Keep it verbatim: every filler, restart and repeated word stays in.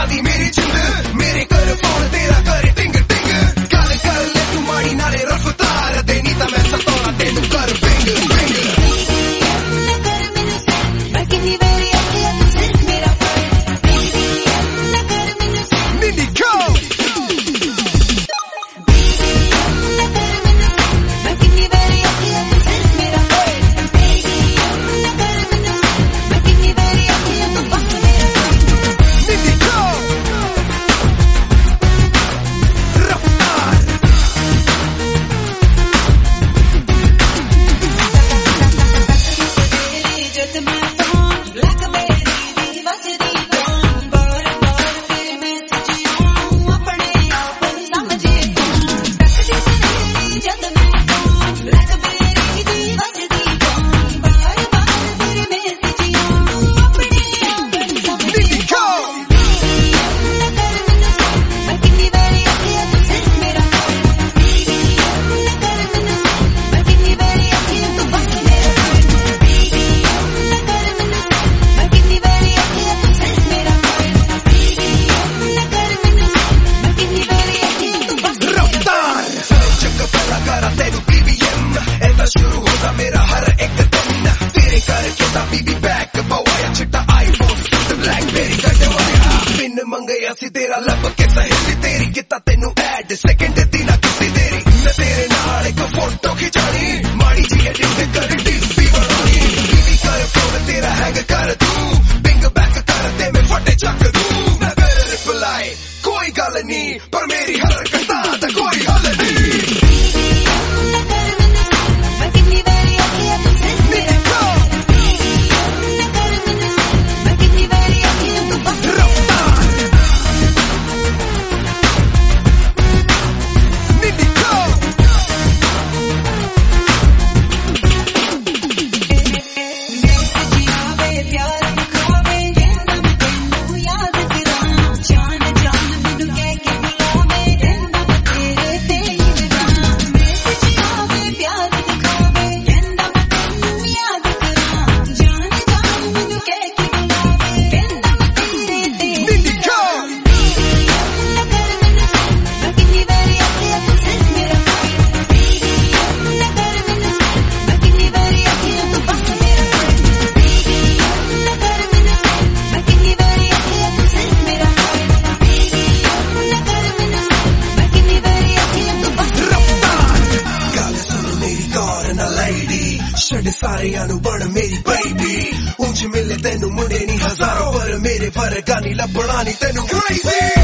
जाती मेरी जिंद मेरे कर फोन तेरा करे टिंग टिंग गल कर ले तू माड़ी नाले रफ्तार देनी ता मैं सताना तेनू कर बिंग बिंग Mindy go शुरू होता मेरा हर एक दिन तेरे करके ता बीबी बैक पवाया चिट्टा आईफोन ब्लैकबेरी कटवाया पिन मंगया सी तेरा लब के सहेली तेरी किता तेनू ऐड सेकंड दी ना किसी तेरी मैं तेरे नाल एक फोटो खिचानी माड़ी जी एडिट कर डीपी बनानी बीबी कर फोन तेरा हैंग कर दूं बिंग बैक कर दे मैं फटे चक दूं मैं कर रिप्लाई कोई गल नहीं पर मेरी हरकतां दा कोई हल नहीं सारियां नू बन मेरी बेबी ऊंच मिले तेनू मुंडे नी हजारों पर मेरे वर्गा नी लभना नी तेनू क्रेजी